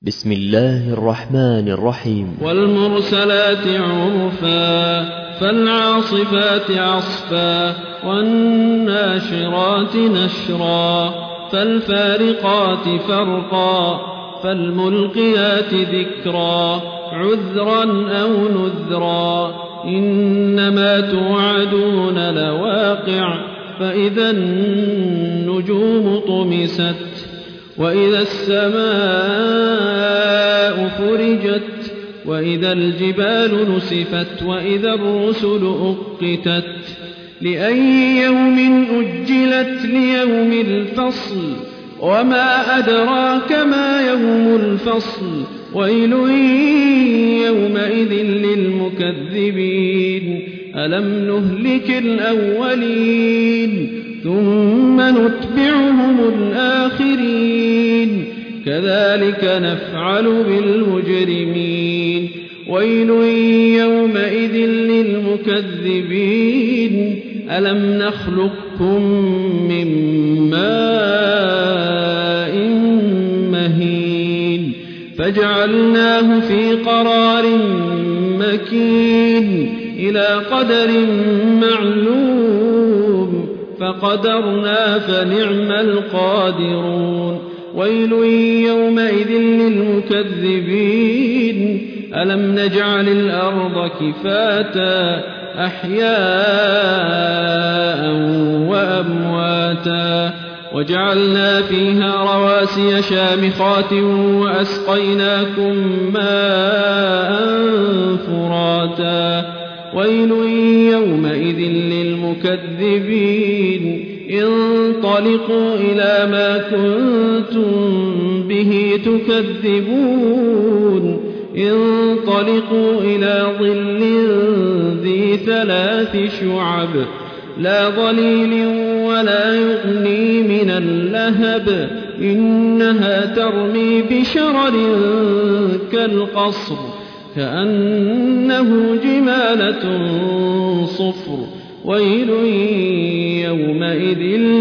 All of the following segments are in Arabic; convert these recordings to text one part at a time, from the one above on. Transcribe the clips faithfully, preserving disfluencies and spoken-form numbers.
بسم الله الرحمن الرحيم. والمرسلات عرفا فالعاصفات عصفا والناشرات نشرا فالفارقات فرقا فالملقيات ذكرا عذرا أو نذرا إنما توعدون لواقع فإذا النجوم طمست وإذا السماء فرجت وإذا الجبال نسفت وإذا الرسل أقتت لأي يوم أجلت ليوم الفصل وما أدراك ما يوم الفصل ويل يومئذ للمكذبين ألم نهلك الأولين ثم نتبعهم الآخرين كذلك نفعل بالمجرمين ويل يومئذ للمكذبين ألم نخلقكم من ماء مهين فجعلناه في قرار مكين إلى قدر معلوم فقدرنا فنعم القادرون ويل يومئذ للمكذبين ألم نجعل الأرض كفاتا أحياء وأمواتا وجعلنا فيها رواسي شامخات وأسقيناكم ماء فراتا ويل يومئذ للمكذبين انطلقوا إلى ما كنتم به تكذبون انطلقوا إلى ظل ذي ثلاث شعب لا ظليل ولا يغني من اللهب إنها ترمي بشرر كالقصر كأنه جمالة صفر ويل يومئذ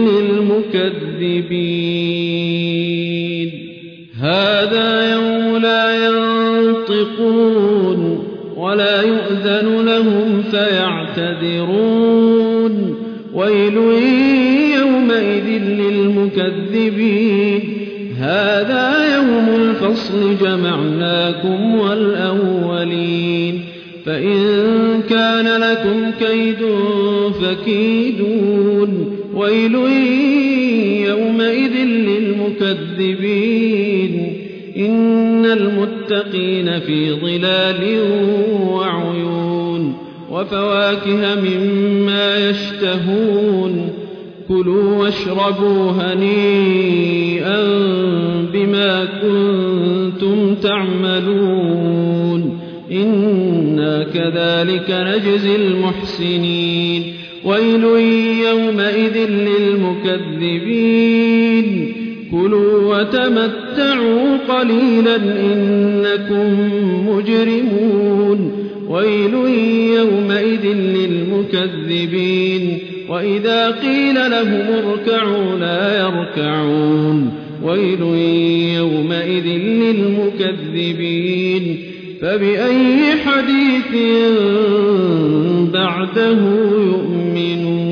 للمكذبين هذا يوم لا ينطقون ولا يؤذن لهم فيعتذرون ويل يومئذ للمكذبين هذا يوم الفصل جمعناكم والأولين فإن كان لكم كيد فكيدون ويل يومئذ للمكذبين إن المتقين في ظلال وعيون وفواكه مما يشتهون كلوا واشربوا هنيئا بما كنتم تعملون إنا كذلك نجزي المحسنين ويل يومئذ للمكذبين كلوا وتمتعوا قليلا إنكم مجرمون ويل يومئذ للمكذبين وإذا قيل لهم اركعوا لا يركعون ويل يومئذ للمكذبين فبأي حديث بعده يؤمنون